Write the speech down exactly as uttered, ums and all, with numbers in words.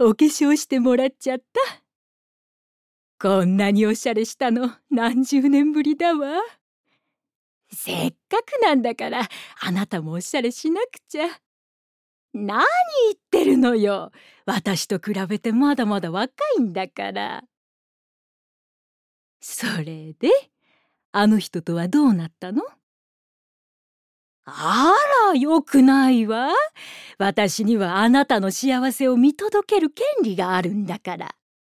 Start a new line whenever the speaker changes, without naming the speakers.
お化粧してもらっちゃった。こんなにおしゃれしたの何十年ぶりだわ。せっかくなんだからあなたもおしゃれしなくちゃ。何言ってるのよ。私と比べてまだまだ若いんだから。それであの人とはどうなったの？あら、よくないわ。私にはあなたの幸せを見届ける権利があるんだから。